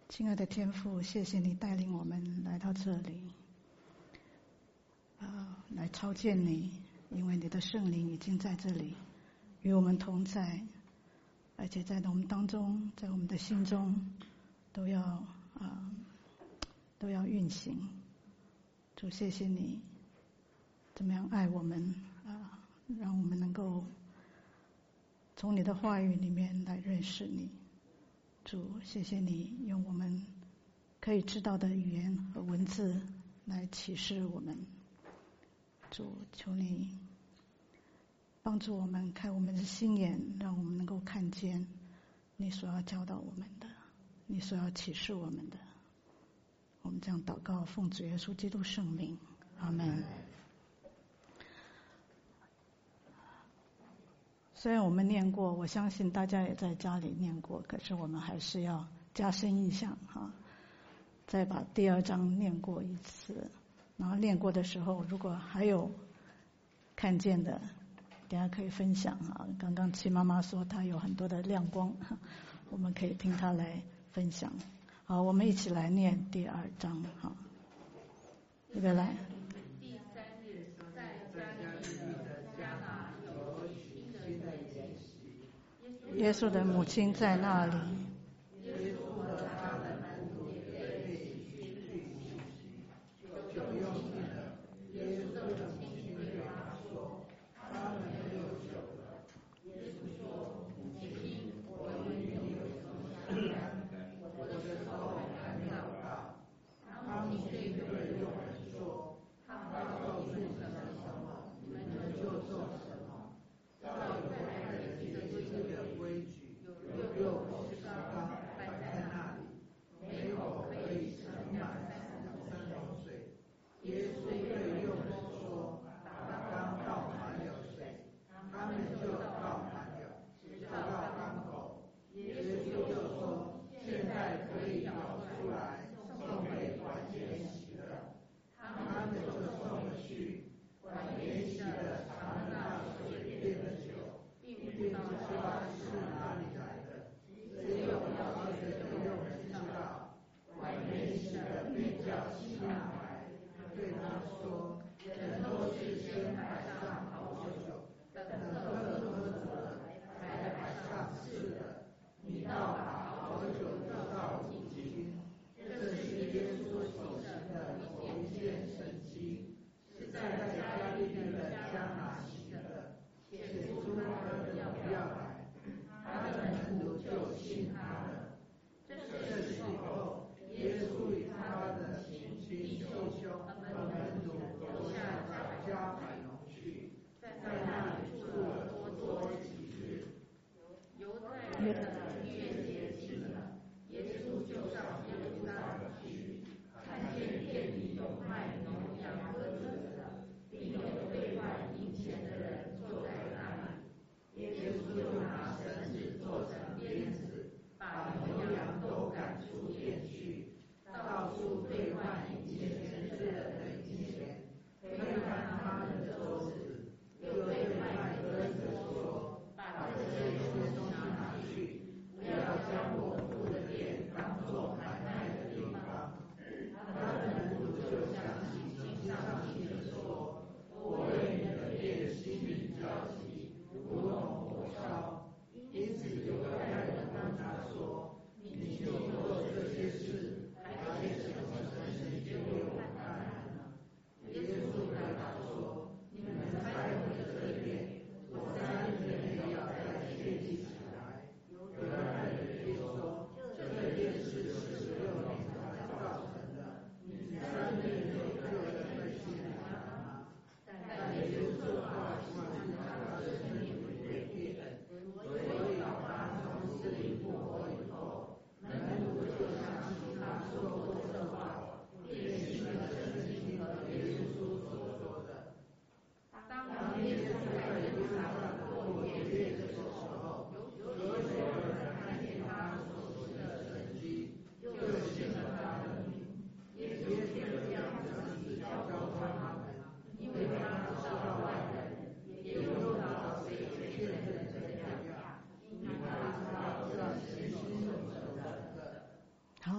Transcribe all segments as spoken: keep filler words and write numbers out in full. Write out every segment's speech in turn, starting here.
亲爱的天父，谢谢你带领我们来到这里，呃，来朝见你，因为你的圣灵已经在这里与我们同在，而且在我们当中，在我们的心中都要啊、呃、都要运行。主，谢谢你怎么样爱我们啊、呃，让我们能够从你的话语里面来认识你。主，谢谢你用我们可以知道的语言和文字来启示我们。主，求你帮助我们开我们的心眼，让我们能够看见你所要教导我们的，你所要启示我们的。我们这样祷告，奉主耶稣基督圣名，阿们。虽然我们念过，我相信大家也在家里念过，可是我们还是要加深印象哈，再把第二章念过一次。然后念过的时候，如果还有看见的，等下可以分享哈。刚刚齐妈妈说她有很多的亮光，我们可以听她来分享。好，我们一起来念第二章哈。预备来。 第三日，在加利利的迦拿有新的筵席， 耶稣的母亲在那里。 耶稣和他的门徒也一起去旅行，就用尽了。耶稣的母亲对他说：“他们没有酒了。”耶稣说：“母亲，我与你有什么相干？我的时候还没有到。”他母亲对众人说：“他告诉你们什么，你们就做什么。照犹太人这个规矩，有六十个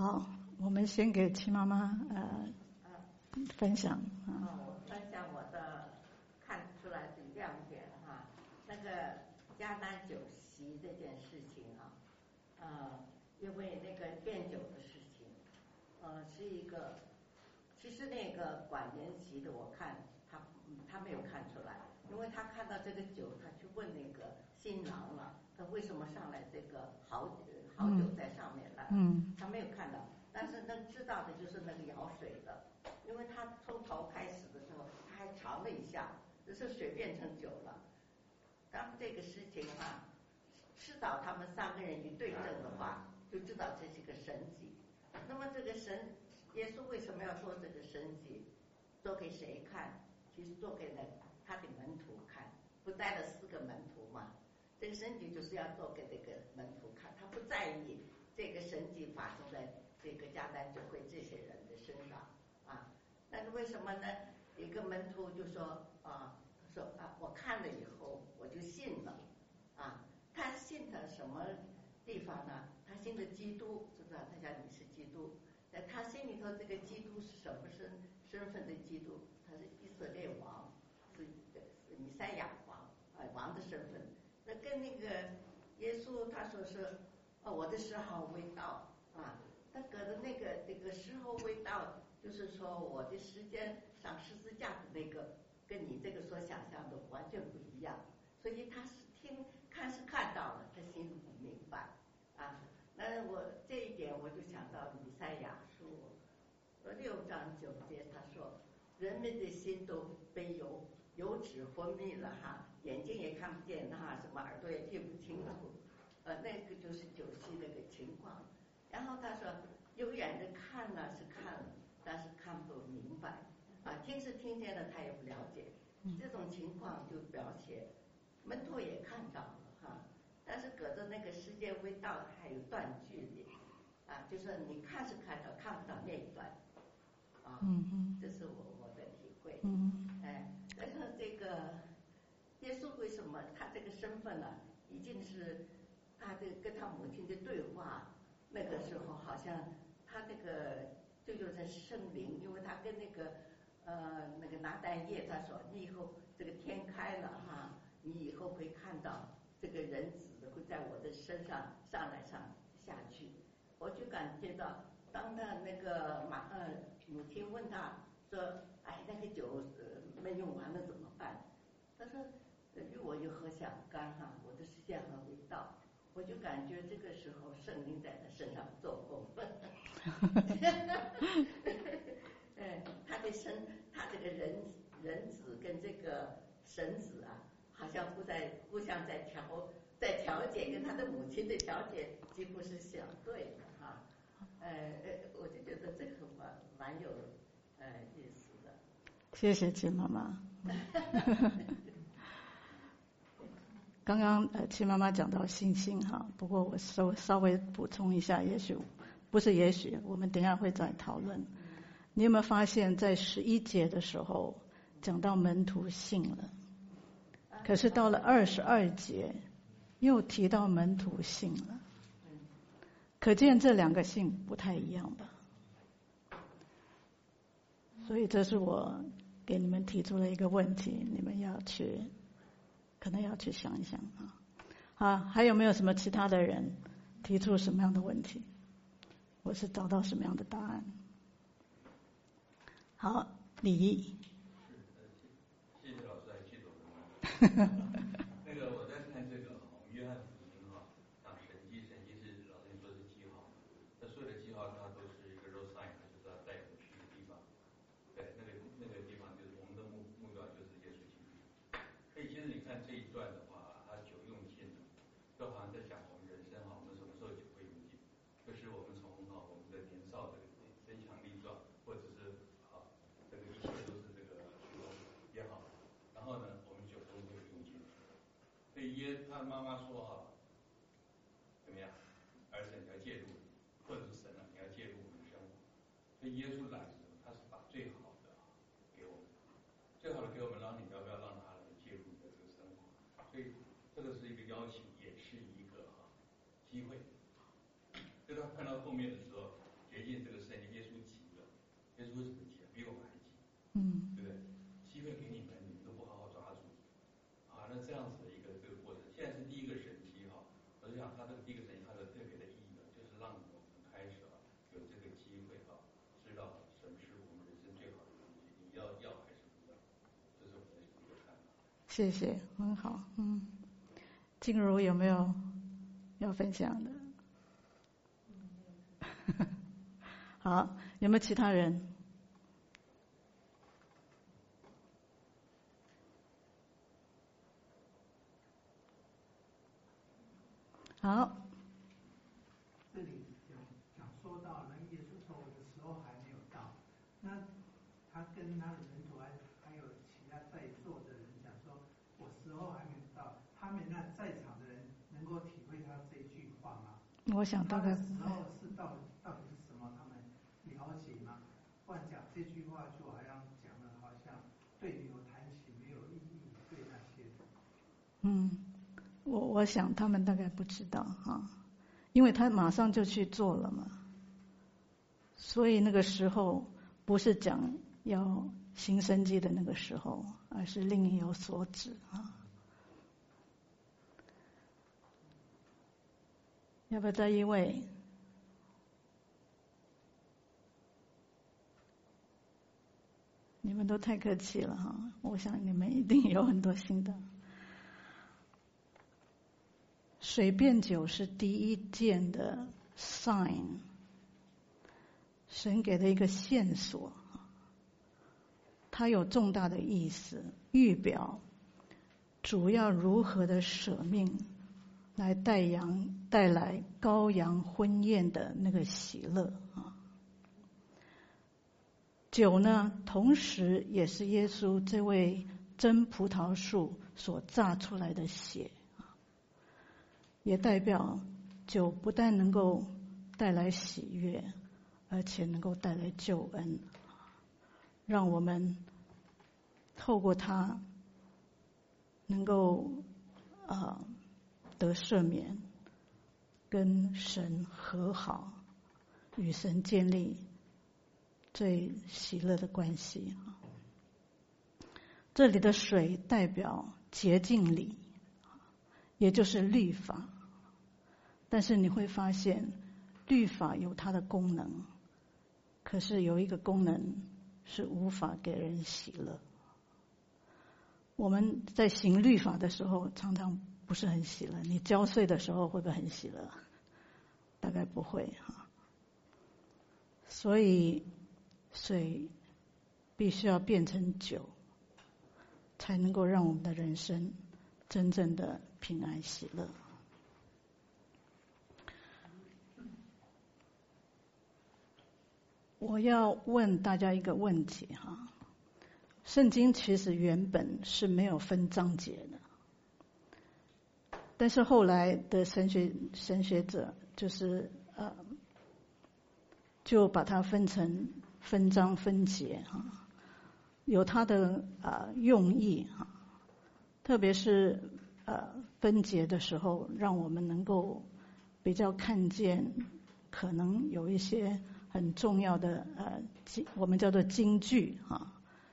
好，我们先给齐妈妈呃分享啊。 哦，我分享我的看出来的亮点哈，那个迦南酒席这件事情啊，呃，因为那个奠酒的事情，呃，是一个，其实那个管筵席的，我看他他没有看出来，因为他看到这个酒，他去问那个新郎了，他为什么上来这个好好酒在上面了， 嗯， 他没有看到，但是能知道的就是那个舀水的。因为他从头开始的时候，他还尝了一下，就是水变成酒了。当这个事情哈、啊，迟早他们三个人一对证的话，就知道这是个神迹。那么这个神，耶稣为什么要做这个神迹？做给谁看？其实做给了他的门徒看，不带了四个门徒嘛。这个神迹就是要做给这个门徒看，他不在意这个神迹发生在这个迦南酒会这些人的身上。啊，那是为什么呢？一个门徒就说啊，说啊，我看了以后我就信了，啊，他信的什么地方呢？他信的基督，知不知道？他讲你是基督，在他心里头，这个基督是什么身身份的基督？他是以色列王，是是弥赛亚王，啊，王的身份。那跟那个耶稣他说是，哦，我的时候未到啊。他隔的那个这个时候未到，就是说我的时间上十字架的那个，跟你这个所想象的完全不一样。所以他是听看是看到了，他心里不明白啊。那我这一点我就想到以赛亚书六章九节，他说人们的心都被油油脂昏迷了哈，眼睛也看不见哈，什么耳朵也听不清楚，呃，那个就是酒席那个情况。然后他说，有眼的看呢是看了，但是看不明白，啊，听是听见了，他也不了解。这种情况就表现门徒也看到了哈，但是隔着那个时间未到，还有段距离，啊，就是你看是看到，看不到那一段，啊，这是我我的体会。哎，但是这个耶稣为什么他这个身份呢，已经是他的跟他母亲的对话。那个时候好像他那个就有着圣灵，因为他跟那个呃那个拿但业他说，你以后这个天开了哈，你以后会看到这个人子会在我的身上上来上下去。我就感觉到，当他那个马呃母亲问他说，哎那个酒呃没用完了怎么办？他说，与我有何相干哈？我的时间还未到。我就感觉这个时候圣灵在他身上做工，哎，他的身，他这个人人子跟这个神子啊，好像不在互相在调在调解，跟他的母亲的调解几乎是相对的哈。呃呃，我就觉得这个蛮蛮有呃意思的。 谢谢齐妈妈。刚刚呃，齐妈妈讲到信心哈，不过我稍稍微补充一下，也许不是也许，我们等一下会再讨论。你有没有发现，在十一节的时候讲到门徒信了，可是到了二十二节又提到门徒信了，可见这两个信不太一样吧？所以这是我给你们提出了一个问题，你们要去。可能要去想一想啊，啊，还有没有什么其他的人提出什么样的问题？我是找到什么样的答案？好，李毅。 谢谢老师还记得我吗？那个我在看这个哈，约翰福音哈，讲神迹，神迹是老师你说是记号，那所有的记号它都是一个 road sign， 就是要带我们去的地方。对，那个那个地方就是我们的目目标就是耶稣基督。所以其实你看这一段的话，它酒用尽了，就好像在讲我们人生哈，我们什么时候酒会用尽？就是我们从哈我们的年少这个身强力壮，或者是啊这个一切都是这个虚荣也好，然后呢，我们酒都会用尽。所以耶他妈妈说哈，怎么样？儿子你要介入，或者是神啊，你要介入我们的生活。所以耶稣来的时候，他是把最好的给我们，最好的给我们，然后你要不要让他来介入你的这个生活？所以这个是一个邀请，也是一个哈机会。所以他看到后面的时候，决定要要还是不要？这是我的一个看法。 谢谢，很好。嗯，静茹有没有要分享的？好，有没有其他人？好。 这里讲讲说到，那耶稣说我的时候还没有到，那他跟他的门徒还还有其他在座的人讲说，我时候还没有到，他们那在场的人能够体会他这句话吗？ 我想大概他的时候是到到底是什么？他们了解吗？不然讲这句话就好像讲的好像对牛弹琴没有意义，对那些人。 嗯，我我想他们大概不知道啊，因为他马上就去做了嘛，所以那个时候不是讲要行神迹的那个时候，而是另有所指啊。要不要再一位？你们都太客气了哈，我想你们一定有很多心得。水变酒是第一件的 sign， 神给的一个线索，它有重大的意思，预表主要如何的舍命来带羊带来羔羊婚宴的那个喜乐啊。酒呢，同时也是耶稣这位真葡萄树所榨出来的血，也代表酒不但能够带来喜悦，而且能够带来救恩，让我们透过它能够呃得赦免，跟神和好，与神建立最喜乐的关系。这里的水代表洁净礼，也就是律法。但是你会发现，律法有它的功能，可是有一个功能是无法给人喜乐。我们在行律法的时候，常常不是很喜乐。你交税的时候会不会很喜乐？大概不会哈。所以水必须要变成酒，才能够让我们的人生真正的平安喜乐。我要问大家一个问题哈，圣经其实原本是没有分章节的，但是后来的神学神学者就是呃，就把它分成分章分节哈，有它的呃用意哈，特别是呃分节的时候，让我们能够比较看见可能有一些很重要的呃，我们叫做金句啊。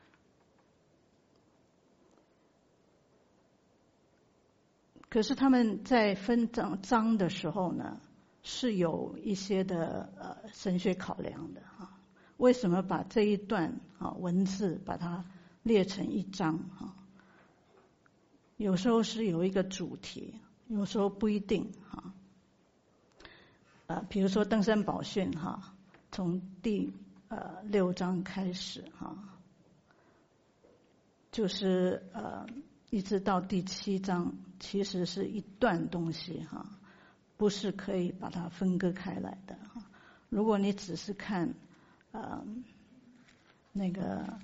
可是他们在分章章的时候呢，是有一些的呃神学考量的啊。为什么把这一段啊文字把它列成一章啊？有时候是有一个主题，有时候不一定啊。呃，比如说登山宝训哈。从第呃六章开始哈，就是呃一直到第七章，其实是一段东西哈，不是可以把它分割开来的哈。如果你只是看呃那个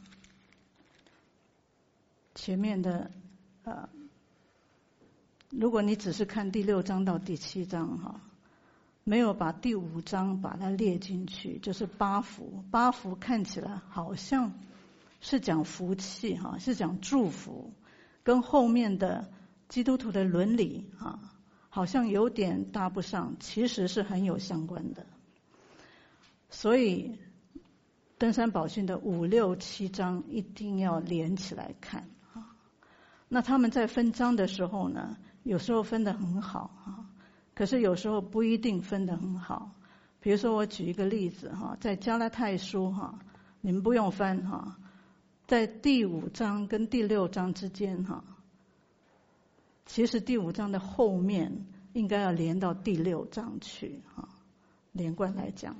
前面的呃，如果你只是看第六章到第七章哈。没有把第五章把它列进去，就是八福。八福看起来好像是讲福气哈，是讲祝福，跟后面的基督徒的伦理啊，好像有点搭不上，其实是很有相关的。所以登山宝训的五六七章一定要连起来看啊。那他们在分章的时候呢，有时候分得很好啊。可是有时候不一定分得很好，比如说我举一个例子哈，在加拉太书哈，你们不用翻哈， 在第五章跟第六章之间哈，其实第五章的后面应该要连到第六章去哈，连贯来讲。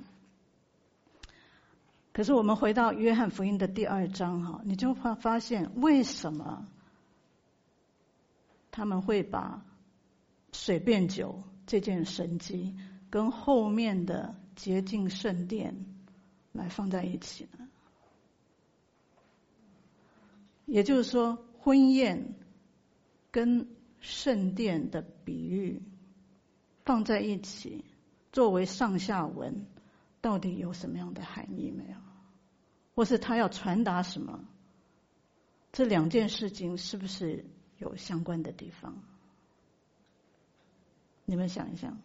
可是我们回到约翰福音的第二章哈，你就会发现为什么他们会把水变酒这件神迹跟后面的洁净圣殿来放在一起呢？也就是说，婚宴跟圣殿的比喻放在一起，作为上下文，到底有什么样的含义没有？或是他要传达什么？这两件事情是不是有相关的地方？你们想一想。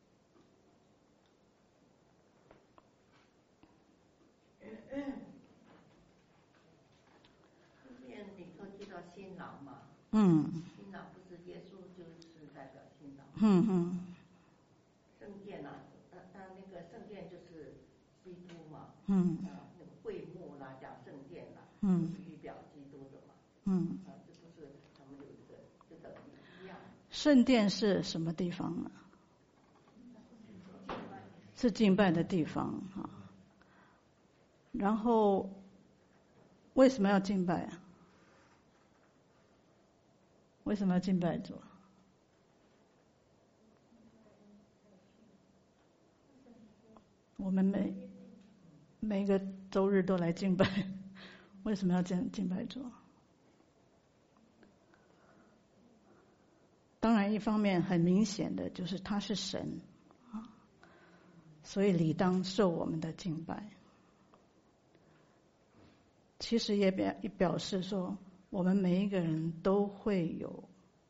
新郎嘛， 嗯， 新郎不是耶稣就是代表新郎， 嗯嗯， 圣殿啊，他他那个圣殿就是基督嘛， 嗯， 啊，那个会幕啦，讲圣殿啦， 嗯， 预表基督的嘛， 嗯， 啊，这不是他们有一个就等于一样。 圣殿是什么地方呢？是敬拜的地方啊。然后为什么要敬拜啊？为什么要敬拜主？我们每每个周日都来敬拜，为什么要敬敬拜主？当然，一方面很明显的就是他是神啊，所以理当受我们的敬拜。其实也表也表示说，我们每一个人都会有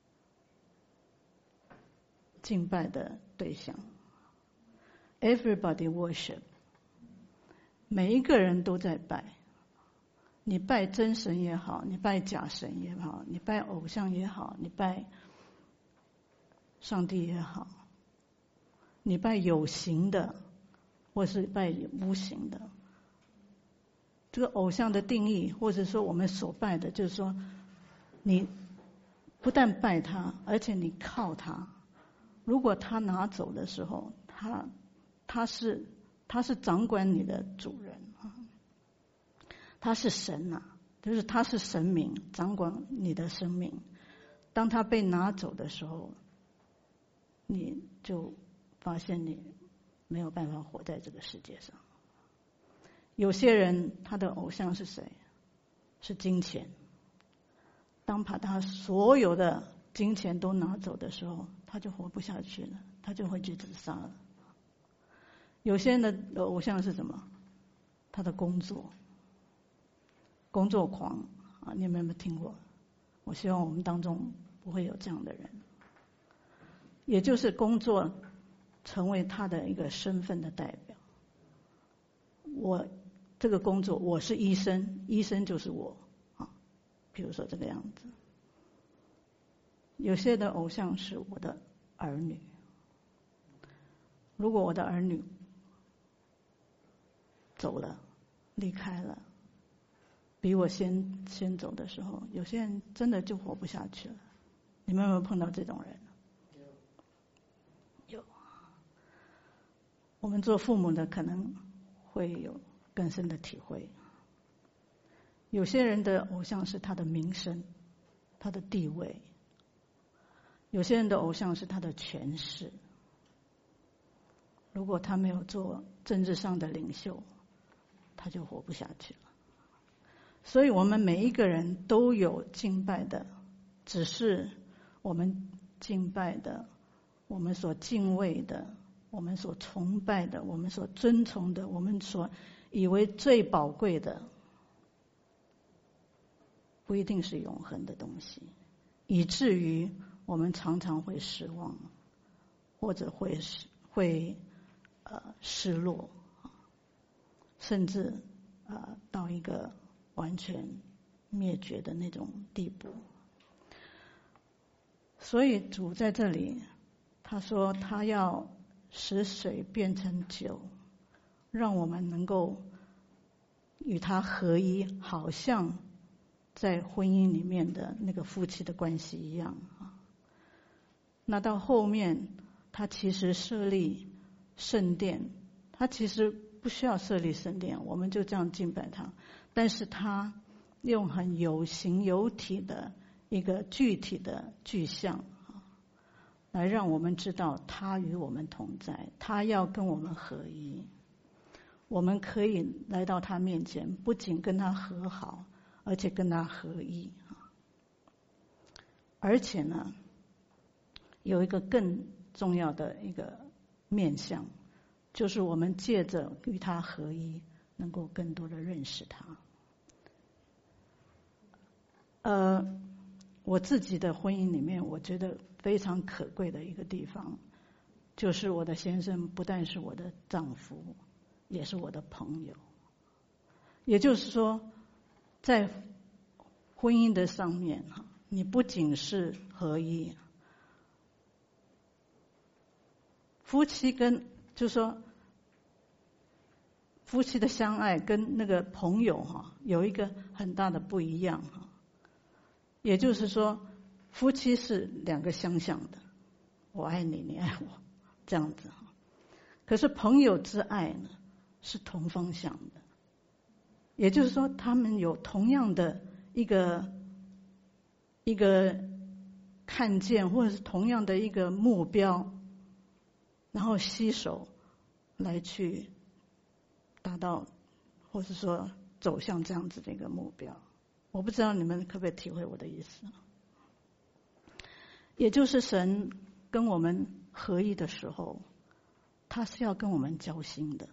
敬拜的对象。Everybody worship， 每一个人都在拜。你拜真神也好，你拜假神也好，你拜偶像也好，你拜上帝也好，你拜有形的，或是拜无形的。这个偶像的定义，或者说我们所拜的，就是说，你不但拜他，而且你靠他。如果他拿走的时候，他他是他是掌管你的主人啊，他是神啊，就是他是神明，掌管你的生命。当他被拿走的时候，你就发现你没有办法活在这个世界上。有些人他的偶像是谁？是金钱。当把他所有的金钱都拿走的时候，他就活不下去了，他就会去自杀了。有些人的偶像是什么？他的工作，工作狂啊！你们有没有听过？我希望我们当中不会有这样的人。也就是工作成为他的一个身份的代表。我这个工作，我是医生，医生就是我啊，比如说这个样子。有些的偶像是我的儿女，如果我的儿女走了，离开了，比我先先走的时候，有些人真的就活不下去了。你们有没有碰到这种人？有。我们做父母的可能会有更深的体会。有些人的偶像是他的名声，他的地位；有些人的偶像是他的权势。如果他没有做政治上的领袖，他就活不下去了。所以我们每一个人都有敬拜的，只是我们敬拜的，我们所敬畏的，我们所崇拜的，我们所尊崇的，我们所以为最宝贵的，不一定是永恒的东西，以至于我们常常会失望，或者会会呃失落，甚至呃到一个完全灭绝的那种地步。所以主在这里他说他要使水变成酒，让我们能够与他合一，好像在婚姻里面的那个夫妻的关系一样啊。那到后面，他其实设立圣殿，他其实不需要设立圣殿，我们就这样敬拜他，但是他用很有形有体的一个具体的具象来让我们知道他与我们同在，他要跟我们合一，我们可以来到他面前，不仅跟他和好，而且跟他合一。而且呢，有一个更重要的一个面向，就是我们借着与他合一，能够更多的认识他。呃，我自己的婚姻里面，我觉得非常可贵的一个地方，就是我的先生不但是我的丈夫，也是我的朋友。也就是说，在婚姻的上面，你不仅是合一，夫妻跟就是说夫妻的相爱跟那个朋友哈有一个很大的不一样哈。也就是说，夫妻是两个相向的，我爱你，你爱我，这样子。可是朋友之爱呢，是同方向的。也就是说，他们有同样的一个一个看见，或者是同样的一个目标，然后携手来去达到，或是说走向这样子的一个目标。我不知道你们可不可以体会我的意思。也就是神跟我们合一的时候，他是要跟我们交心的。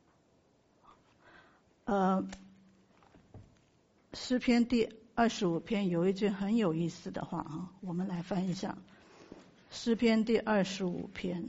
呃，诗篇第二十五篇有一句很有意思的话啊，我们来翻一下。诗篇第二十五篇，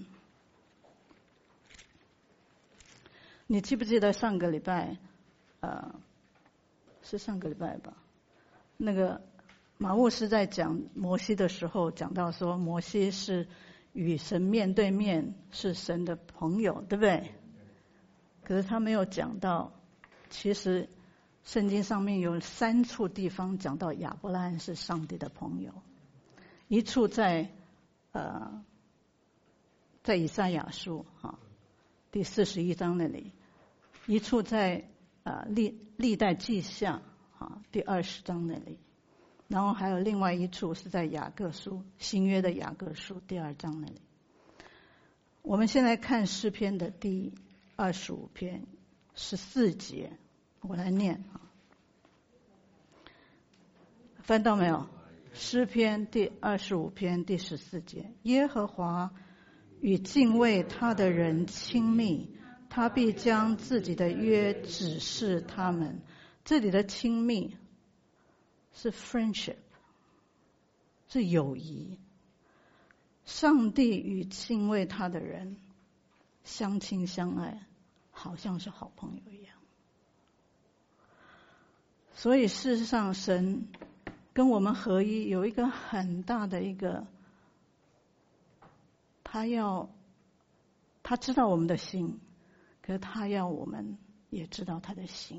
你记不记得上个礼拜，呃，是上个礼拜吧？那个马牧师在讲摩西的时候，讲到说摩西是与神面对面，是神的朋友，对不对？可是他没有讲到，其实圣经上面有三处地方讲到亚伯拉罕是上帝的朋友。一处在呃在以赛亚书啊第四十一章那里，一处在呃历历代记下啊第二十章那里，然后还有另外一处是在雅各书新约的雅各书第二章那里。我们先来看诗篇的第二十五篇十四节，我来念啊，翻到没有？诗篇第二十五篇第十四节，耶和华与敬畏他的人亲密，他必将自己的约指示他们。这里的亲密是 friendship， 是友谊。上帝与敬畏他的人相亲相爱，好像是好朋友一样。所以事实上，神跟我们合一有一个很大的一个，他要他知道我们的心，可是他要我们也知道他的心。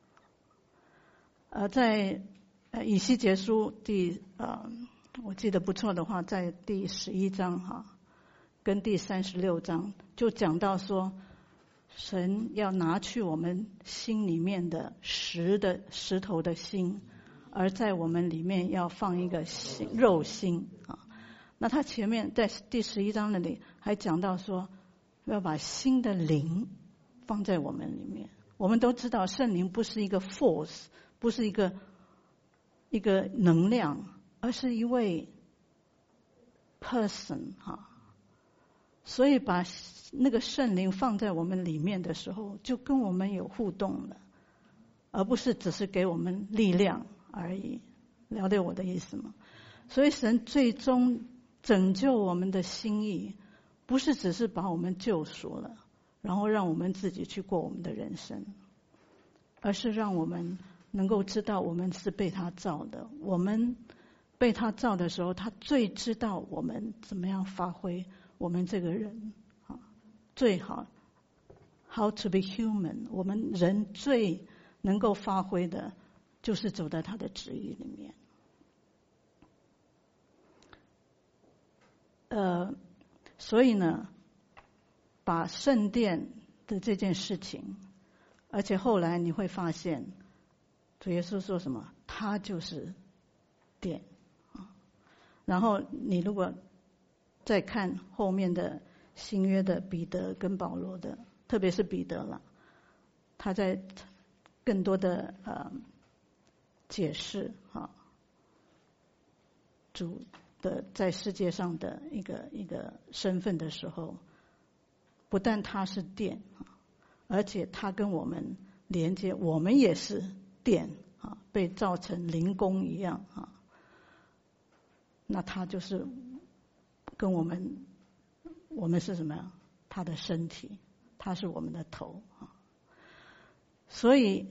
呃，在呃以西结书第呃，我记得不错的话，在第十一章哈，跟第三十六章就讲到说，神要拿去我们心里面的石的石头的心，而在我们里面要放一个心肉心啊。那他前面在第十一章那里还讲到说，要把新的灵放在我们里面。我们都知道圣灵不是一个 force， 不是一个一个能量，而是一位 person 哈。所以把那个圣灵放在我们里面的时候，就跟我们有互动了，而不是只是给我们力量而已。了解我的意思吗？所以神最终拯救我们的心意，不是只是把我们救赎了，然后让我们自己去过我们的人生，而是让我们能够知道我们是被他造的。我们被他造的时候，他最知道我们怎么样发挥我们这个人啊，最好 how to be human， 我们人最能够发挥的就是走在他的旨意里面。呃，所以呢，把圣殿的这件事情，而且后来你会发现，主耶稣说什么？他就是殿啊。然后你如果再看后面的新约的彼得跟保罗的，特别是彼得了，他在更多的呃解释啊，主的在世界上的一个一个身份的时候，不但他是殿，而且他跟我们连接，我们也是殿啊，被造成灵宫一样啊。那他就是跟我们，我们是什么呀？他的身体，他是我们的头啊。所以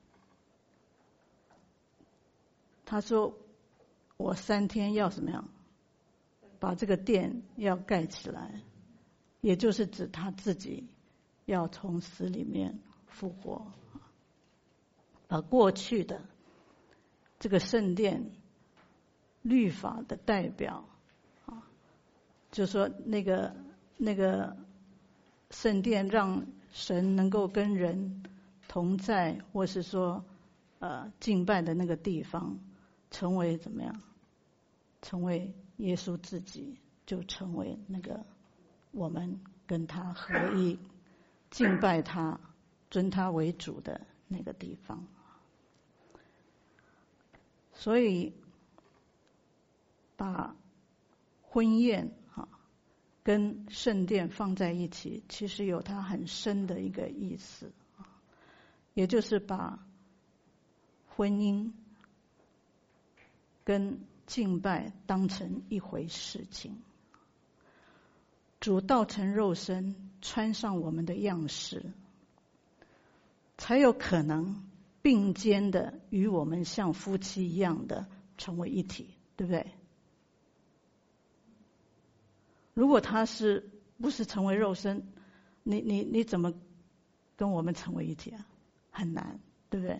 他说，我三天要什么样？把这个殿要盖起来，也就是指他自己要从死里面复活，把过去的这个圣殿律法的代表啊，就说那个那个圣殿让神能够跟人同在，或是说呃敬拜的那个地方，成为怎么样？成为耶稣自己，就成为那个我们跟他合一、敬拜他、尊他为主的那个地方。所以把婚宴啊跟圣殿放在一起，其实有它很深的一个意思啊，也就是把婚姻跟敬拜当成一回事情。主道成肉身，穿上我们的样式，才有可能并肩的与我们像夫妻一样的成为一体，对不对？如果他是不是成为肉身，你你你怎么跟我们成为一体啊？很难，对不对？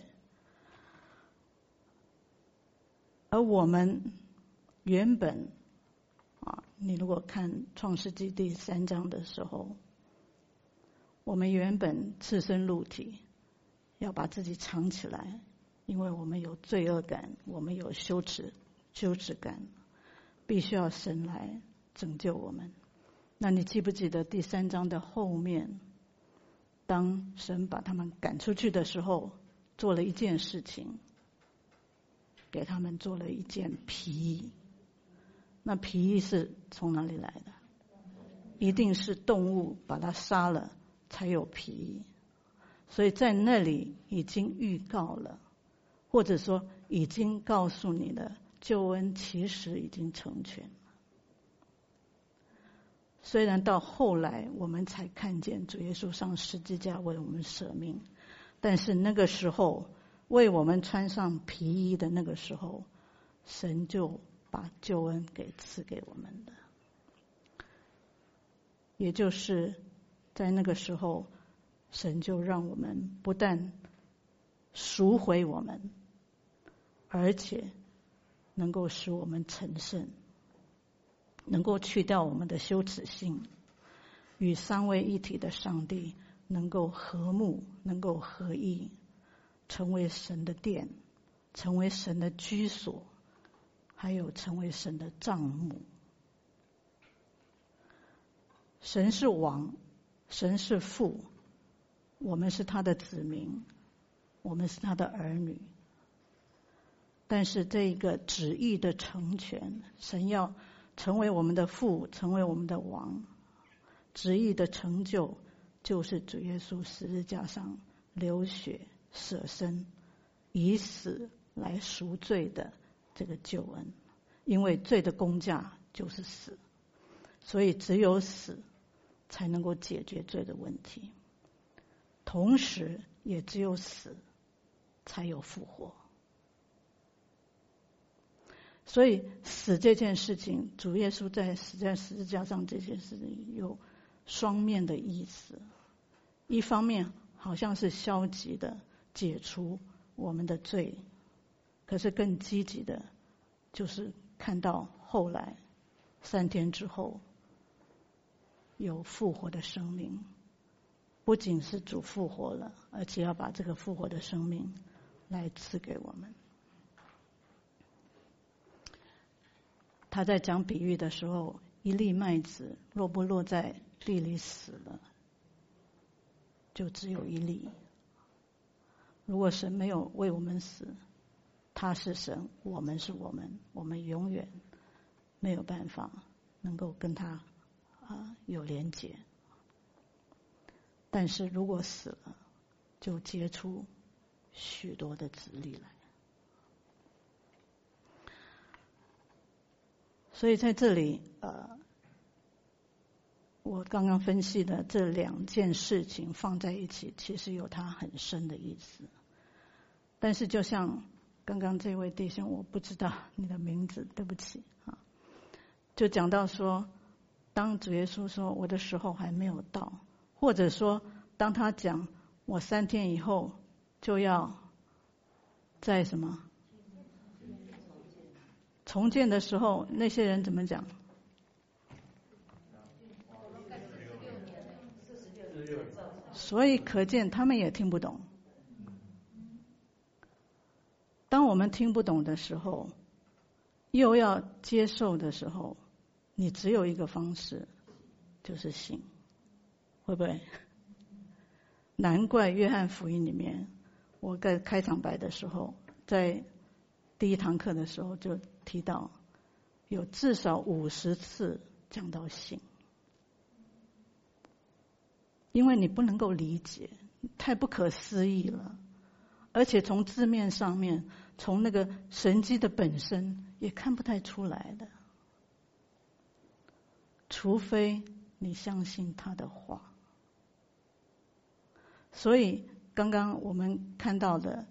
而我们原本啊，你如果看创世纪第三章的时候，我们原本赤身露体，要把自己藏起来，因为我们有罪恶感，我们有羞耻羞耻感，必须要神来拯救我们。那你记不记得第三章的后面，当神把他们赶出去的时候，做了一件事情，给他们做了一件皮衣。那皮衣是从哪里来的？一定是动物把它杀了才有皮衣。所以在那里已经预告了，或者说已经告诉你的救恩其实已经成全了。虽然到后来我们才看见主耶稣上十字架为我们舍命，但是那个时候为我们穿上皮衣的那个时候，神就把救恩给赐给我们的。也就是在那个时候，神就让我们不但赎回我们，而且能够使我们成圣，能够去掉我们的羞耻心，与三位一体的上帝能够和睦，能够合一，成为神的殿，成为神的居所，还有成为神的帐幕。神是王，神是父，我们是他的子民，我们是他的儿女。但是这个旨意的成全，神要成为我们的父，成为我们的王，旨意的成就就是主耶稣十字架上流血舍身，以死来赎罪的这个救恩。因为罪的工价就是死，所以只有死才能够解决罪的问题，同时也只有死才有复活。所以死这件事情，主耶稣在死在十字架上这件事情有双面的意思。一方面好像是消极的解除我们的罪， 可是更积极的，就是看到后来三天之后有复活的生命，不仅是主复活了，而且要把这个复活的生命来赐给我们。他在讲比喻的时候，一粒麦子若不落在地里死了，就只有一粒。如果神没有为我们死，他是神，我们是我们，我们永远没有办法能够跟他啊有连结。但是如果死了，就结出许多的子粒来。所以在这里，呃，我刚刚分析的这两件事情放在一起，其实有它很深的意思。但是就像刚刚这位弟兄，我不知道你的名字，对不起啊，就讲到说，当主耶稣说我的时候还没有到，或者说当他讲我三天以后就要在什么重建的时候，那些人怎么讲？所以可见他们也听不懂。当我们听不懂的时候，又要接受的时候，你只有一个方式，就是信，会不会？难怪约翰福音里面，我在开场白的时候，在第一堂课的时候就提到，有至少五十次讲到信，因为你不能够理解，太不可思议了，而且从字面上面，从那个神迹的本身也看不太出来的，除非你相信他的话。所以刚刚我们看到的，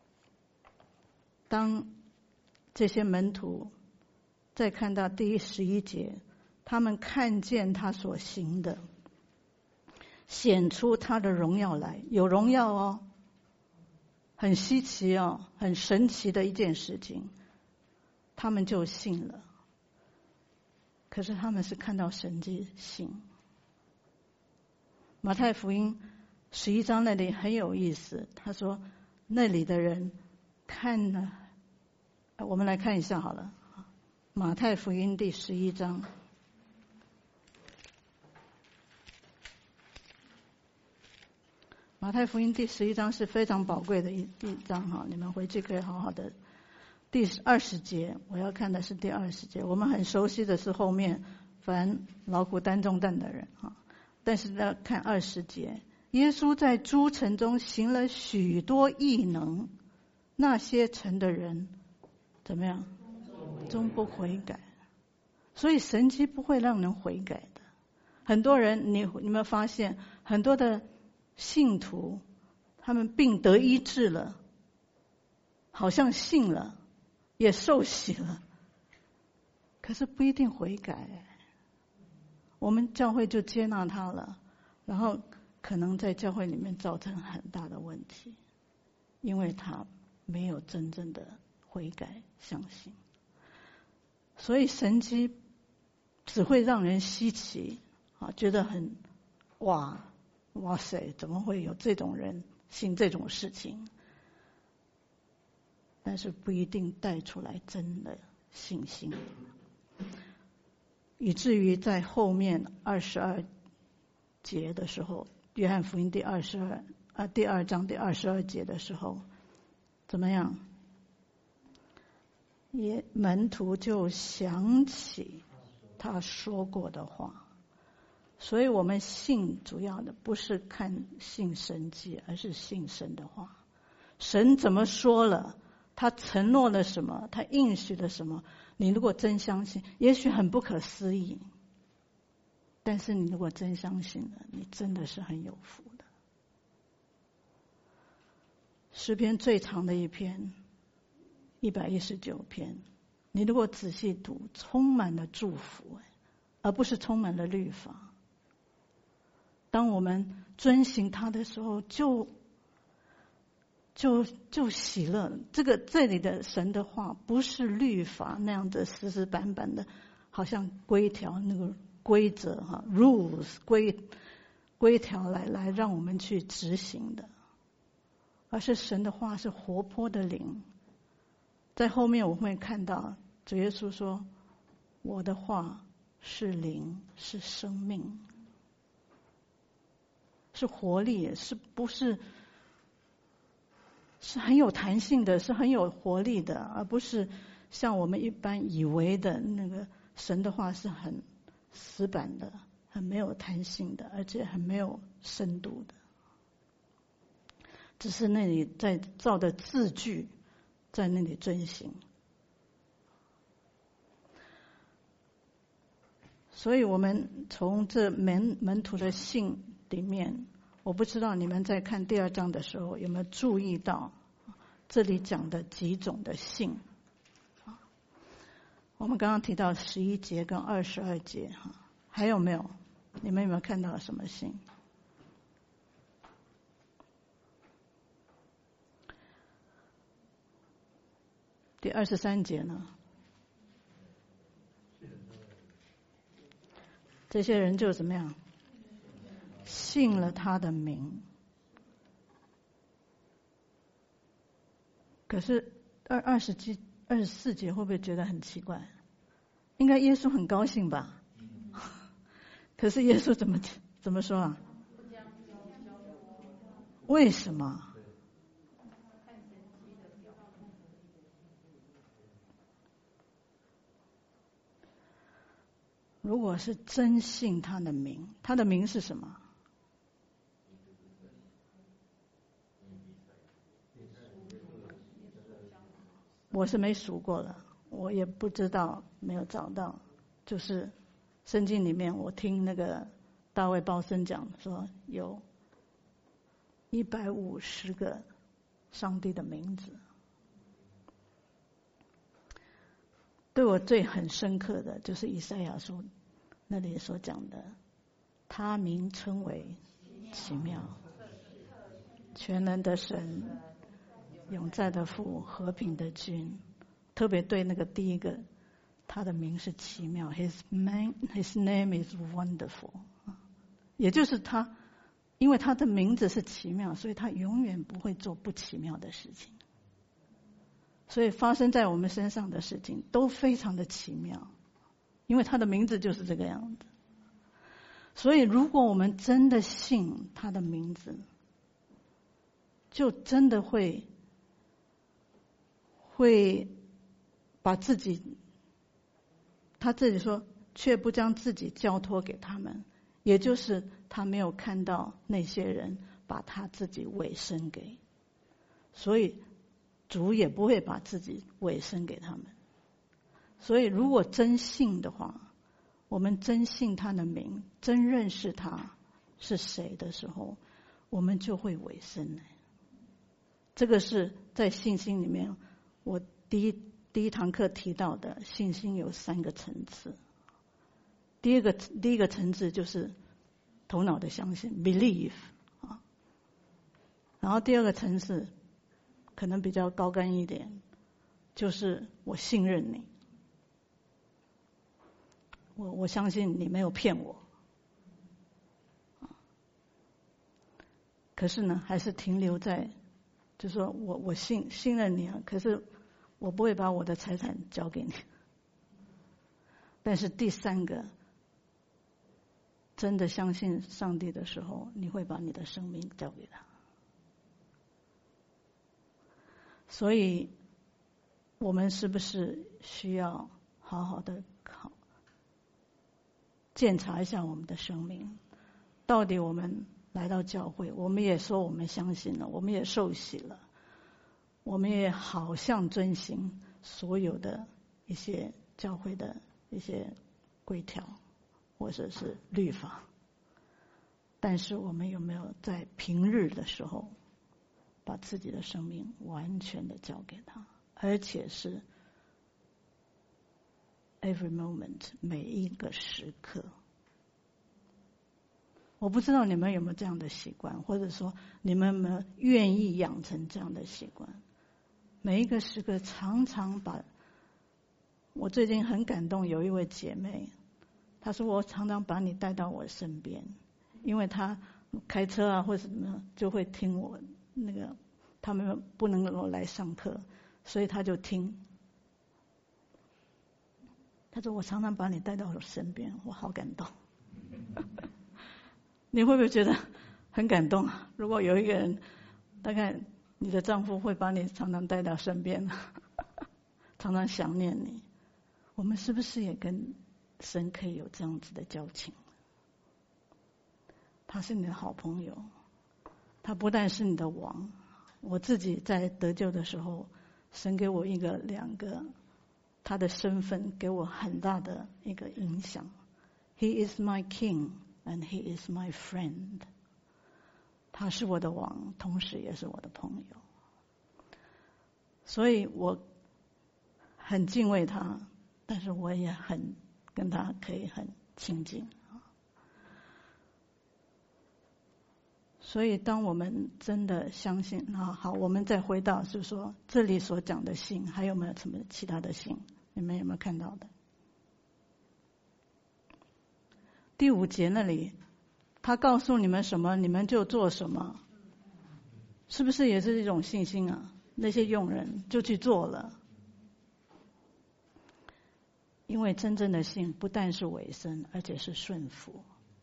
当这些门徒再看到第十一节，他们看见他所行的，显出他的荣耀来，有荣耀哦，很稀奇哦，很神奇的一件事情，他们就信了。可是他们是看到神迹信。马太福音十一章那里很有意思，他说那里的人看了，我们来看一下好了。马太福音第十一章，马太福音第十一章是非常宝贵的一一章哈，你们回去可以好好的。第二十节，我要看的是第二十节。我们很熟悉的是后面凡劳苦担重担的人哈，但是要看二十节。耶稣在诸城中行了许多异能，那些城的人怎么样？终不悔改。所以神迹不会让人悔改的。很多人，你你们发现很多的信徒，他们病得医治了，好像信了，也受洗了，可是不一定悔改。我们教会就接纳他了，然后可能在教会里面造成很大的问题，因为他没有真正的悔改相信。所以神迹只会让人稀奇啊，觉得很哇哇塞，怎么会有这种人信这种事情？但是不一定带出来真的信心，以至于在后面二十二节的时候，约翰福音第二十二啊第二章第二十二节的时候，怎么样？也门徒就想起他说过的话，所以我们信主要的不是看信神迹，而是信神的话。神怎么说了？他承诺了什么？他应许了什么？你如果真相信，也许很不可思议，但是你如果真相信了，你真的是很有福的。诗篇最长的一篇一百一十九篇，你如果仔细读，充满了祝福，而不是充满了律法。当我们遵行它的时候，就就就喜乐。这个这里的神的话不是律法那样的死死板板的，好像规条那个规则哈 rules 规规条来来让我们去执行的，而是神的话是活泼的灵。在后面我会看到主耶稣说，我的话是灵，是生命，是活力，是不是是很有弹性的，是很有活力的，而不是像我们一般以为的那个神的话是很死板的，很没有弹性的，而且很没有深度的。只是那里在造的字句在那里遵行。所以我们从这门门徒的信里面，我不知道你们在看第二章的时候有没有注意到这里讲的几种的信。我们刚刚提到十一节跟二十二节，还有没有？你们有没有看到什么信？第二十三节呢？这些人就怎么样？信了他的名。可是二二十七、二十四节会不会觉得很奇怪？应该耶稣很高兴吧？可是耶稣怎么怎么说啊？为什么？如果是真信他的名，他的名是什么？我是没数过了，我也不知道，没有找到。就是圣经里面，我听那个大卫鲍森讲说，有一百五十个上帝的名字。对我最很深刻的就是以赛亚书那里所讲的，他名称为奇妙，全能的神，永在的父，和平的君。特别对那个第一个，他的名是奇妙 ，His name His name is wonderful， 也就是他，因为他的名字是奇妙，所以他永远不会做不奇妙的事情。所以发生在我们身上的事情都非常的奇妙，因为他的名字就是这个样子。所以如果我们真的信他的名字，就真的会会把自己，他自己说，却不将自己交托给他们，也就是他没有看到那些人把他自己委身给，所以主也不会把自己委身给他们。所以如果真信的话，我们真信他的名，真认识他是谁的时候，我们就会委身。这个是在信心里面，我第一第一堂课提到的，信心有三个层次。第一个第一个层次就是头脑的相信 believe 啊，然后第二个层次可能比较高干一点，就是我信任你，我我相信你没有骗我。可是呢，还是停留在，就说我我信信任你啊，可是我不会把我的财产交给你。但是第三个，真的相信上帝的时候，你会把你的生命交给他。所以我们是不是需要好好的考检查一下我们的生命，到底我们来到教会，我们也说我们相信了，我们也受洗了，我们也好像遵行所有的一些教会的一些规条或者是律法，但是我们有没有在平日的时候把自己的生命完全的交给他，而且是 every moment 每一个时刻。 我不知道你们有没有这样的习惯，或者说你们有没有愿意养成这样的习惯。每一个时刻常常把，我最近很感动，有一位姐妹，她说我常常把你带到我身边，因为她开车啊或者什么就会听我那个，他们不能够来上课，所以她就听。她说我常常把你带到我身边，我好感动。你会不会觉得很感动啊？如果有一个人，大概你的丈夫会把你常常带到身边，常常想念你。我们是不是也跟神可以有这样子的交情？他是你的好朋友，他不但是你的王。我自己在得救的时候，神给我一个两个他的身份，给我很大的一个影响。He is my king and he is my friend。 他是我的王，同时也是我的朋友，所以我很敬畏他，但是我也很跟他可以很亲近。所以当我们真的相信，那好，我们再回到就是说这里所讲的信，还有没有什么其他的信？你们有没有看到的？第五节那里，他告诉你们什么，你们就做什么，是不是也是一种信心啊？那些用人就去做了，因为真正的信不但是委身，而且是顺服。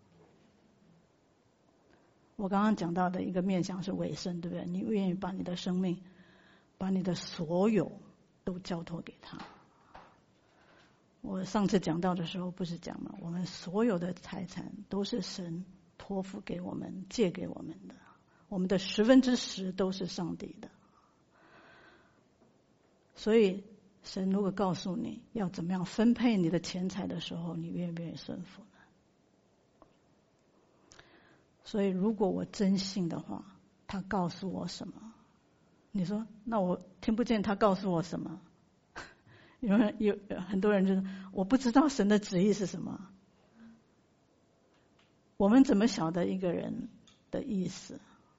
我刚刚讲到的一个面向是委身，对不对？你愿意把你的生命，把你的所有都交托给他。我上次讲到的时候不是讲吗？我们所有的财产都是神托付给我们，借给我们的，我们的十分之十都是上帝的。所以神如果告诉你要怎么样分配你的钱财的时候，你愿不愿意顺服呢？所以如果我真信的话，他告诉我什么，你说那我听不见他告诉我什么？有人有很多人就是我不知道神的旨意是什么。我们怎么晓得一个人的意思？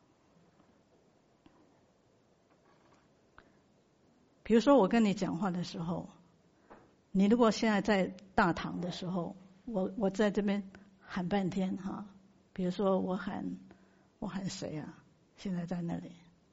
比如说我跟你讲话的时候，你如果现在在大堂的时候，我我在这边喊半天哈，比如说我喊我喊谁啊？现在在那里，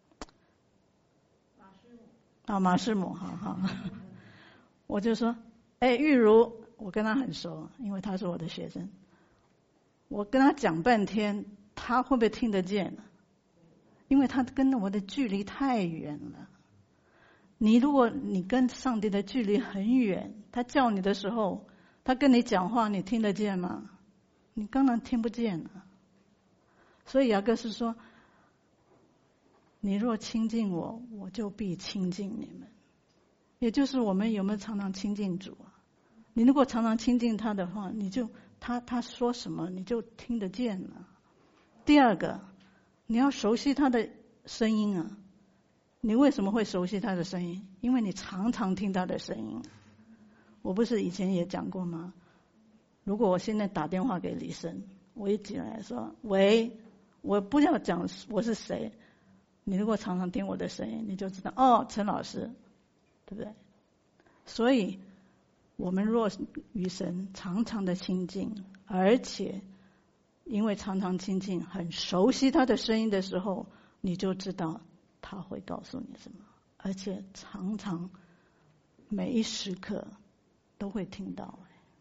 马师母啊，马师母，好好，我就说，哎，玉如，我跟他很熟，因为他是我的学生，我跟他讲半天，他会不会听得见呢？因为他跟我的距离太远了。你如果你跟上帝的距离很远，他叫你的时候，他跟你讲话，你听得见吗？你当然听不见了。所以雅各是说，你若亲近我，我就必亲近你们。也就是我们有没有常常亲近主啊？你如果常常亲近他的话，你就他他说什么你就听得见了。第二个，你要熟悉他的声音啊。你为什么会熟悉他的声音？因为你常常听他的声音。我不是以前也讲过吗？如果我现在打电话给李生，我一进来说喂，我不要讲我是谁，你如果常常听我的声音，你就知道哦，陈老师，对不对？所以我们若与神常常的亲近，而且因为常常亲近，很熟悉他的声音的时候，你就知道他会告诉你什么，而且常常每一时刻都会听到。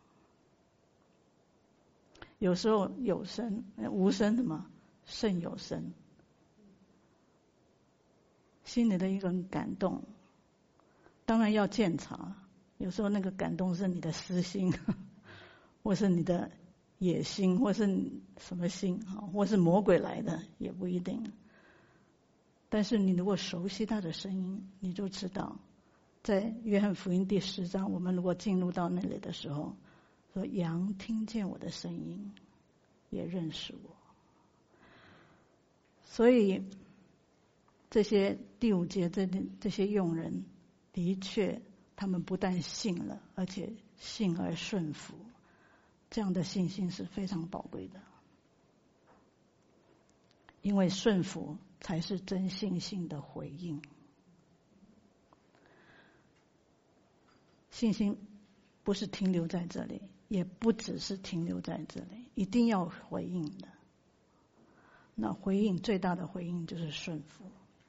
有时候有声无声的嘛，胜有声。心里的一种感动，当然要鉴察。有时候那个感动是你的私心，或是你的野心，或是什么心，或是魔鬼来的，也不一定。但是你如果熟悉他的声音，你就知道，在约翰福音第十章，我们如果进入到那里的时候，说羊听见我的声音，也认识我。所以这些第五节这这些用人，的确他们不但信了，而且信而顺服，这样的信心是非常宝贵的。 因为顺服才是真信心的回应。信心不是停留在这里，也不只是停留在这里，一定要回应的。那回应最大的回应就是顺服。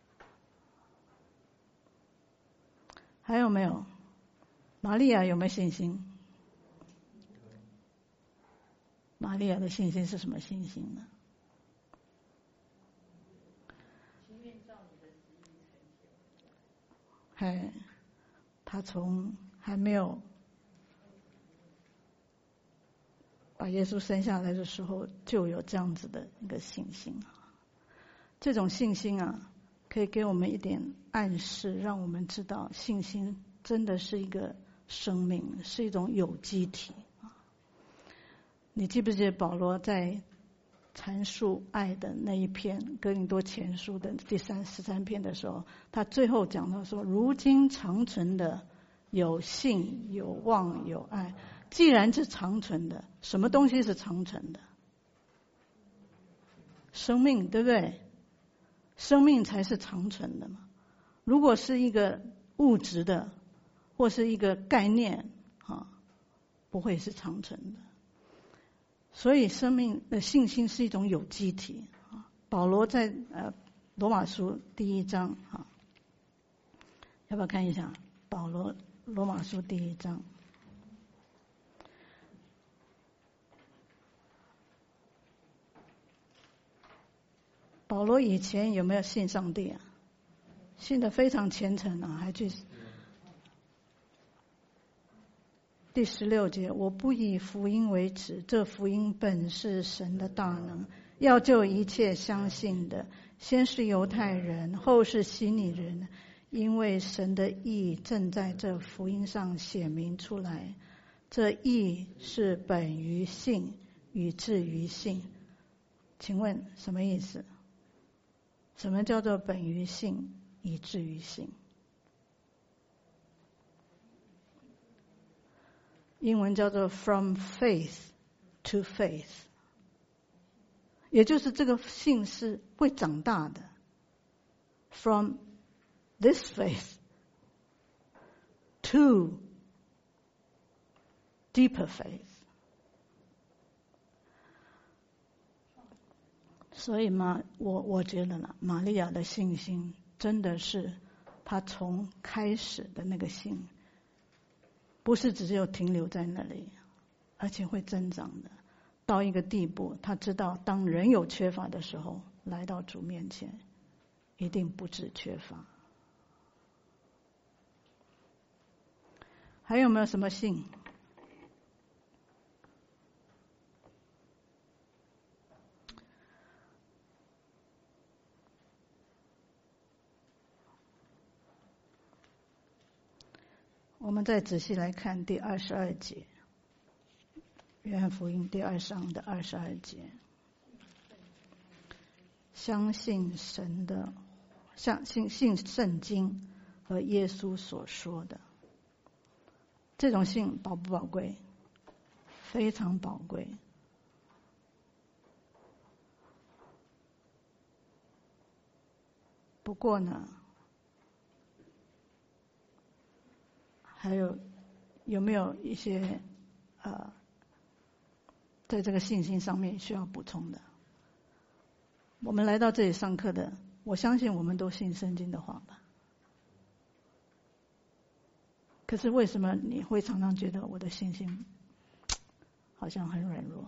还有没有？玛利亚有没有信心？玛利亚的信心是什么信心呢？哎，他从还没有把耶稣生下来的时候，就有这样子的一个信心。这种信心啊，可以给我们一点暗示，让我们知道信心真的是一个生命，是一种有机体。你记不记得保罗在阐述爱的那一篇哥林多前书的第三十三篇的时候，他最后讲到说，如今长存的有信有望有爱。既然是长存的，什么东西是长存的？生命，对不对？生命才是长存的嘛。如果是一个物质的或是一个概念啊，不会是长存的。所以生命的信心是一种有机体啊。保罗在呃罗马书第一章啊，要不要看一下？保罗罗马书第一章。保罗以前有没有信上帝啊？信得非常虔诚啊，还去。第十六节，我不以福音为耻，这福音本是神的大能，要救一切相信的，先是犹太人，后是希利人，因为神的义正在这福音上显明出来。这义是本于信，以至于信。请问什么意思？什么叫做本于信，以至于信？英文叫做 from faith to faith， 也就是这个信是会长大的。From this faith to deeper faith。所以嘛，我我觉得呢，玛利亚的信心真的是她从开始的那个信。不是只有停留在那里，而且会增长的，到一个地步，他知道当人有缺乏的时候，来到主面前，一定不致缺乏。还有没有什么信？我们再仔细来看第二十二节，约翰福音第二章的二十二节，相信神的，相信信圣经和耶稣所说的，这种信宝不宝贵？非常宝贵。不过呢，还有有没有一些呃，在这个信心上面需要补充的？我们来到这里上课的，我相信我们都信圣经的话吧。可是为什么你会常常觉得我的信心好像很软弱？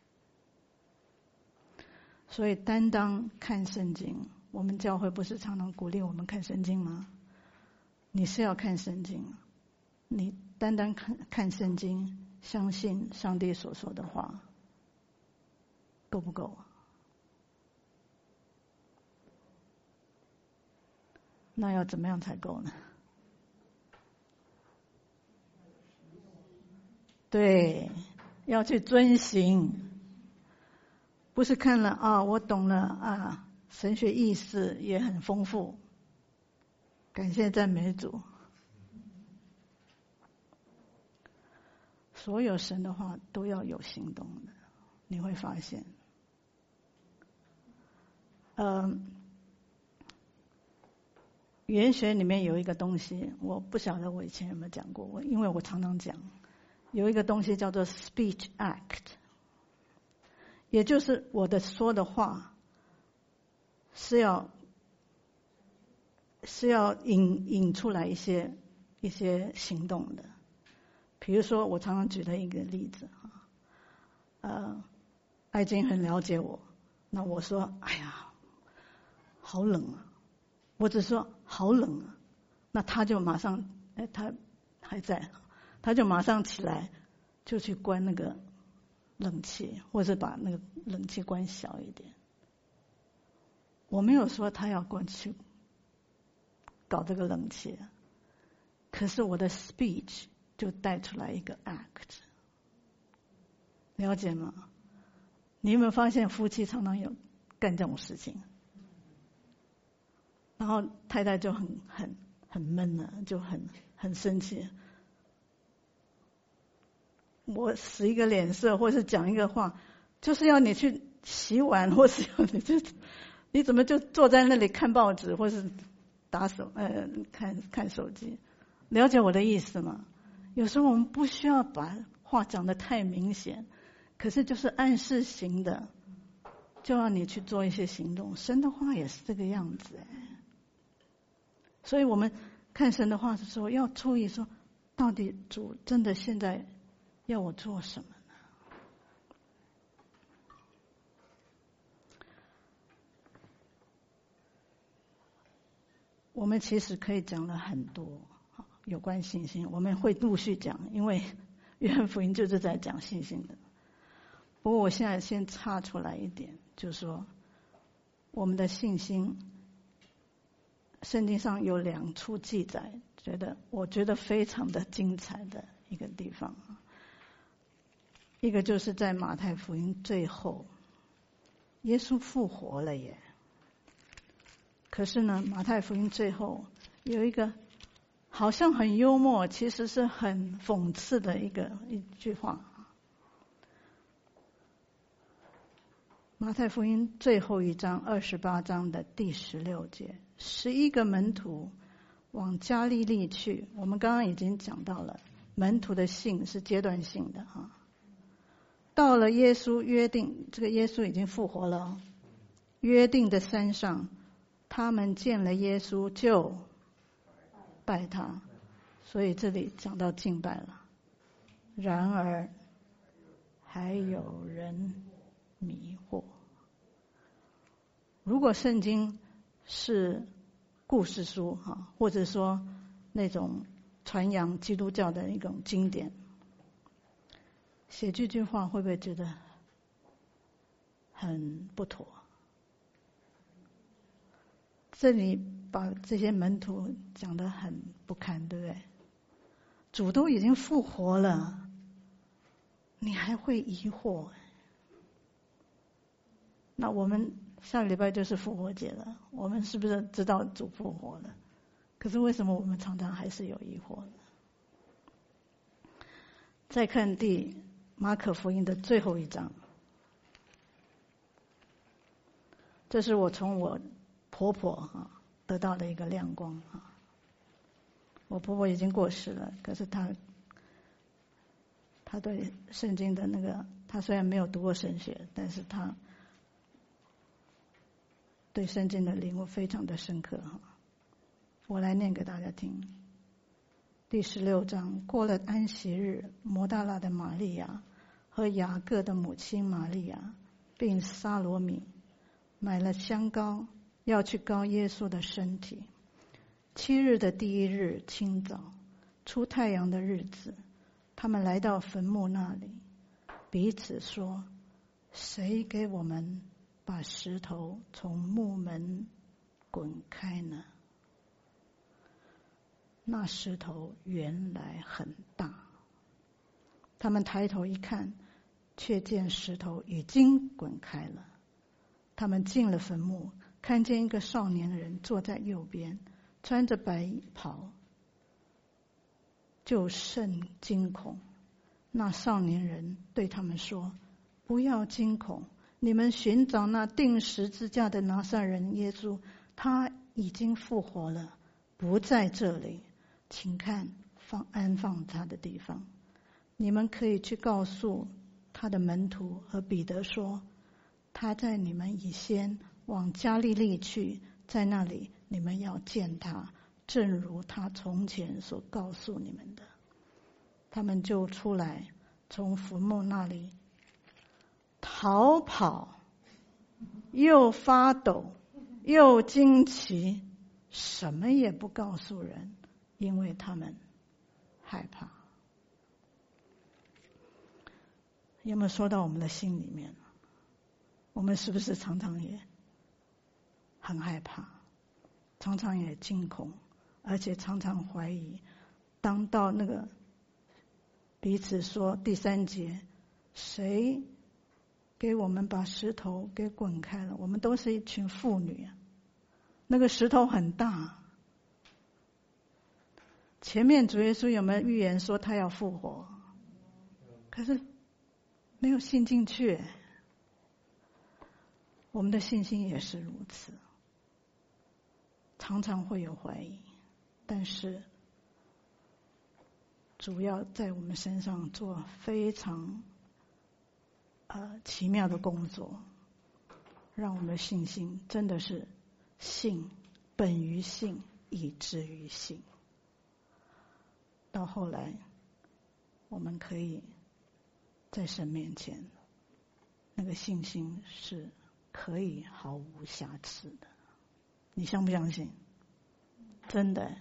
所以单单看圣经，我们教会不是常常鼓励我们看圣经吗？你是要看圣经，你单单看看圣经，相信上帝所说的话，够不够？那要怎么样才够呢？对，要去遵行，不是看了啊，我懂了啊，神学意思也很丰富，感谢赞美主。所有神的话都要有行动的，你会发现。 呃，语言学里面有一个东西，我不晓得我以前有没有讲过，我因为我常常讲，有一个东西叫做 speech act， 也就是我的说的话是要是要引引出来一些一些行动的。比如说我常常举的一个例子啊，呃，爱金很了解我，那我说哎呀好冷啊，我只说好冷啊，那他就马上哎他还在，他就马上起来就去关那个冷气，或者把那个冷气关小一点。我没有说他要过去搞这个冷气，可是我的 speech 就带出来一个 act， 了解吗？你有没有发现夫妻常常有干这种事情，然后太太就很很很闷了，就很很生气，我使一个脸色或是讲一个话，就是要你去洗碗，或是要你就你怎么就坐在那里看报纸或是打手呃看看手机？了解我的意思吗？有时候我们不需要把话讲得太明显，可是就是暗示型的，就让你去做一些行动。神的话也是这个样子哎，所以我们看神的话的时候要注意说，到底主真的现在要我做什么呢？我们其实可以讲了很多有关信心，我们会陆续讲，因为约翰福音就是在讲信心的。不过我现在先插出来一点，就是说我们的信心，圣经上有两处记载，觉得我觉得非常的精彩的一个地方。一个就是在马太福音最后，耶稣复活了耶。可是呢，马太福音最后有一个好像很幽默，其实是很讽刺的一个一句话。马太福音最后一章二十八章的第十六节，十一个门徒往加利利去。我们刚刚已经讲到了，门徒的信是阶段性的哈。到了耶稣约定，这个耶稣已经复活了，约定的山上，他们见了耶稣就拜他，所以这里讲到敬拜了。然而还有人迷惑。如果圣经是故事书哈，或者说那种传扬基督教的一种经典，写这句话会不会觉得很不妥？这里把这些门徒讲得很不堪，对不对？主都已经复活了，你还会疑惑？那我们下个礼拜就是复活节了，我们是不是知道主复活了？可是为什么我们常常还是有疑惑呢？再看第马可福音的最后一章，这是我从我婆婆啊得到的一个亮光啊。我婆婆已经过世了，可是她她对圣经的那个，她虽然没有读过神学，但是她对圣经的领悟非常的深刻哈。我来念给大家听。第十六章，过了安息日，摩大拉的玛利亚和雅各的母亲玛利亚，并撒罗米买了香膏，要去膏耶稣的身体。七日的第一日清早，出太阳的日子，他们来到坟墓那里，彼此说：谁给我们把石头从墓门滚开呢？那石头原来很大，他们抬头一看，却见石头已经滚开了。他们进了坟墓，看见一个少年人坐在右边，穿着白袍，就甚惊恐。那少年人对他们说：不要惊恐， 你们寻找那钉十字架的拿撒人耶稣，他已经复活了，不在这里，请看放安放他的地方。你们可以去告诉他的门徒和彼得说，他在你们以先往加利利去，在那里你们要见他，正如他从前所告诉你们的。他们就出来，从坟墓那里逃跑，又发抖，又惊奇，什么也不告诉人，因为他们害怕。有没有说到我们的心里面？我们是不是常常也很害怕，常常也惊恐，而且常常怀疑？当到那个彼此说第三节，谁给我们把石头给滚开了？我们都是一群妇女啊，那个石头很大。前面主耶稣有没有预言说他要复活？可是没有信进去。我们的信心也是如此，常常会有怀疑，但是主要在我们身上做非常呃奇妙的工作，让我们的信心真的是信本于信，以至于信。到后来，我们可以在神面前，那个信心是可以毫无瑕疵的。你相不相信？真的。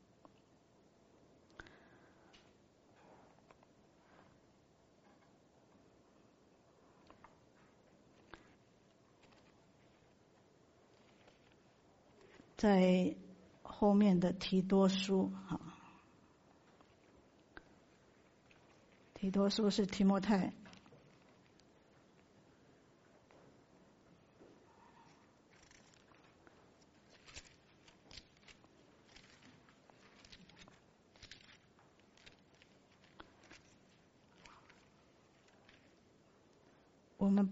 在后面的提多书，哈，提多书是提摩太我们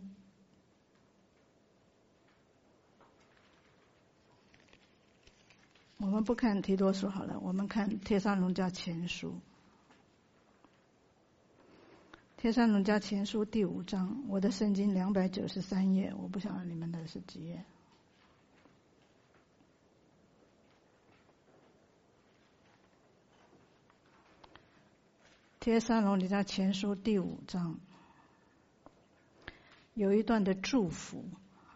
我们不看提多书好了，我们看帖撒罗尼迦前书。帖撒罗尼迦前书第五章，我的圣经两百九十三页，我不晓得你们的是几页。帖撒罗尼迦前书第五章有一段的祝福。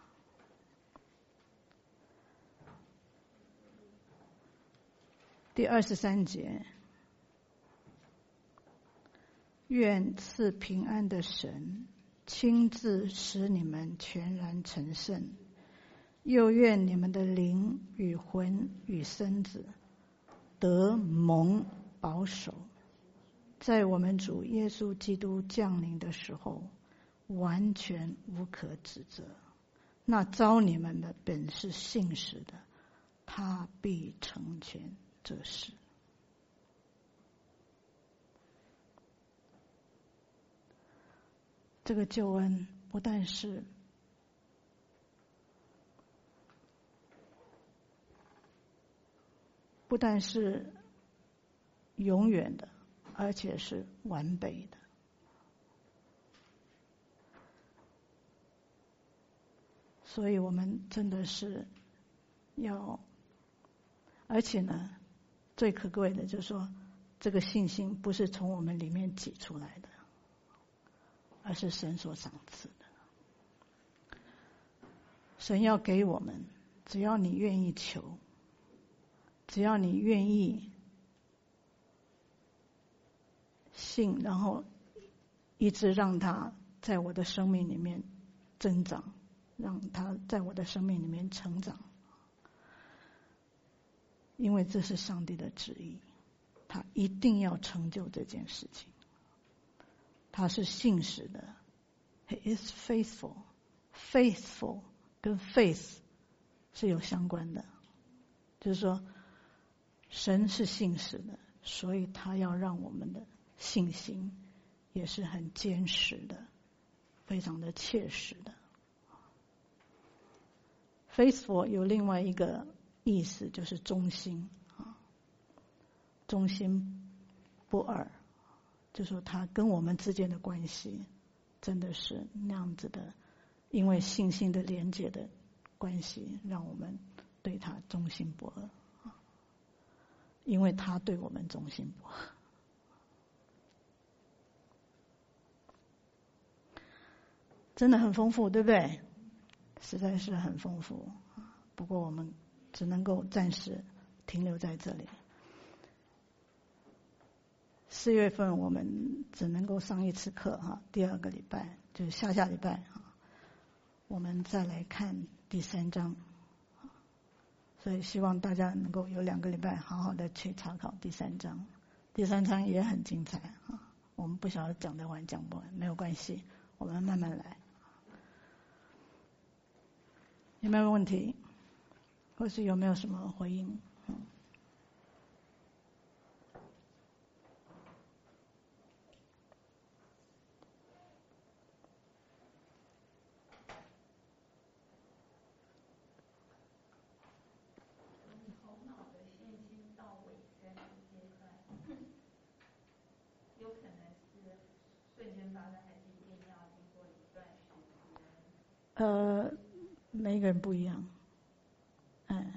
第二十三节，愿赐平安的神亲自使你们全然成圣，又愿你们的灵与魂与身子得蒙保守，在我们主耶稣基督降临的时候，完全无可指责。那召你们的本是信实的，他必成全这事。这个救恩不但是不但是永远的，而且是完备的。所以我们真的是要，而且呢，最可贵的就是说，这个信心不是从我们里面挤出来的，而是神所赏赐的。神要给我们，只要你愿意求，只要你愿意信，然后一直让它在我的生命里面增长，让它在我的生命里面成长。因为这是上帝的旨意，他一定要成就这件事情。他是信实的 ，He is faithful。faithful 跟 faith 是有相关的，就是说，神是信实的，所以他要让我们的信心也是很坚实的，非常的切实的。 faithful 有另外一个意思，就是忠心啊，忠心不二，就说他跟我们之间的关系真的是那样子的，因为信心的连接的关系，让我们对他忠心不二啊，因为他对我们忠心不二。真的很丰富，对不对？实在是很丰富。不过我们只能够暂时停留在这里。四月份我们只能够上一次课哈，第二个礼拜就是下下礼拜哈，我们再来看第三章。所以希望大家能够有两个礼拜好好的去查考第三章。第三章也很精彩啊，我们不晓得讲得完讲不完，没有关系，我们慢慢来。有没有问题？或是有没有什么回应？嗯呃，每个人不一样，嗯，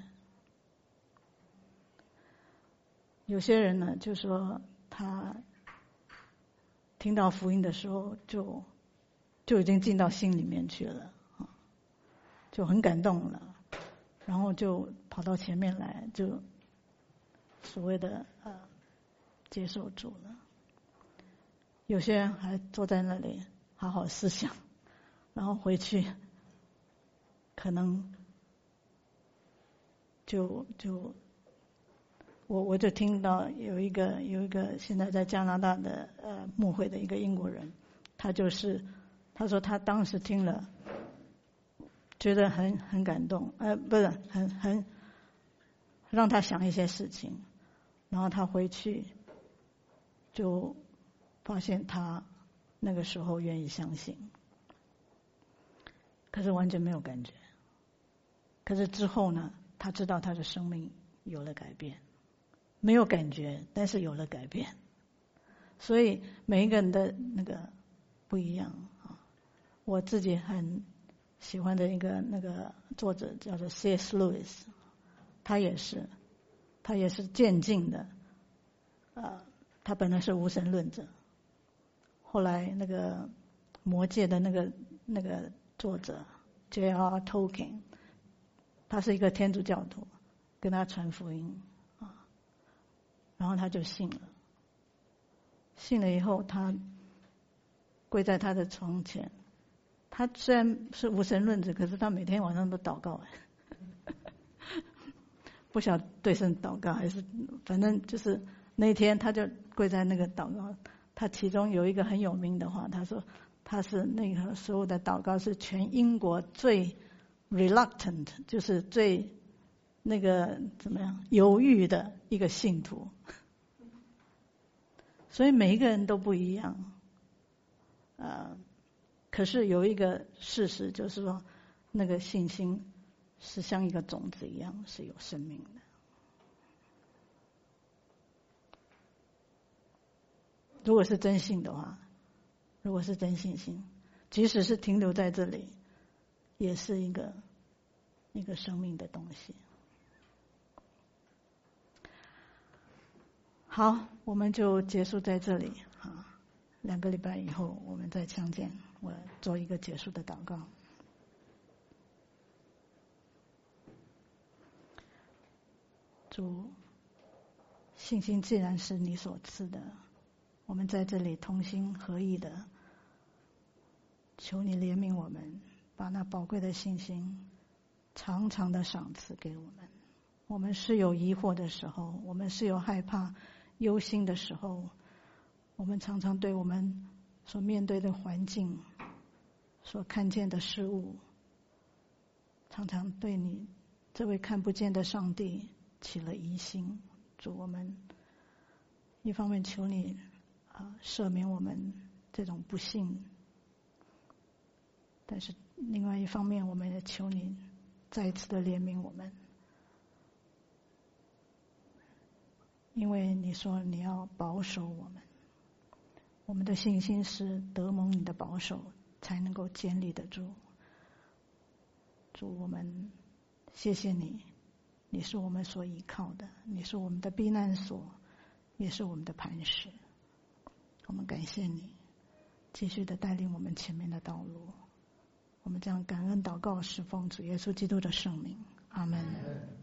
有些人呢，就说他听到福音的时候就就已经进到心里面去了啊，就很感动了，然后就跑到前面来，就所谓的呃接受主了。有些人还坐在那里好好思想，然后回去可能就就我我就听到有一个有一个现在在加拿大的呃牧会的一个英国人，他就是他说他当时听了觉得很很感动，呃不是很很让他想一些事情，然后他回去就发现他那个时候愿意相信，可是完全没有感觉。可是之后呢，他知道他的生命有了改变，没有感觉，但是有了改变。所以每一个人的那个不一样啊。我自己很喜欢的一个那个作者叫做 C S Lewis， 他也是，他也是渐进的，呃，他本来是无神论者，后来那个魔戒的那个那个作者 J R Tolkien， 他是一个天主教徒，跟他传福音啊，然后他就信了。信了以后，他跪在他的床前。他虽然是无神论者，可是他每天晚上都祷告，不晓得对神祷告还是，反正就是那天他就跪在那个祷告。他其中有一个很有名的话，他说他是那个时候的祷告是全英国最 reluctant， 就是最那个怎么样犹豫的一个信徒。所以每一个人都不一样，呃，可是有一个事实就是说，那个信心是像一个种子一样，是有生命的。如果是真信的话，如果是真信心，即使是停留在这里，也是一个一个生命的东西。好，我们就结束在这里啊。两个礼拜以后我们再相见，我做一个结束的祷告。主，信心既然是你所赐的，我们在这里同心合意的求你怜悯我们，把那宝贵的信心常常的赏赐给我们。我们是有疑惑的时候，我们是有害怕忧心的时候，我们常常对我们所面对的环境，所看见的事物，常常对你这位看不见的上帝起了疑心。主，我们一方面求你啊赦免我们这种不幸，但是另外一方面我们也求你再一次的怜悯我们，因为你说你要保守我们，我们的信心是得蒙你的保守才能够坚立得住。主，我们谢谢你，你是我们所依靠的，你是我们的避难所，也是我们的磐石。我们感谢你继续的带领我们前面的道路。我们将感恩祷告，是奉主耶稣基督的圣名，阿们。